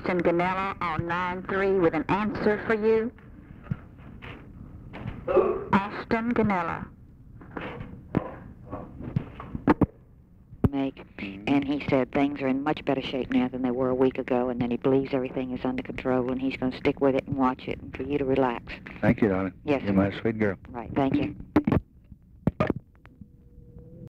Ashton Ganella on 9-3 with an answer for you. Who? Ashton Ganella. And he said things are in much better shape now than they were a week ago, and then he believes everything is under control, and he's going to stick with it and watch it, and for you to relax. Thank you, darling. Yes. You're my sweet girl. Right, thank you.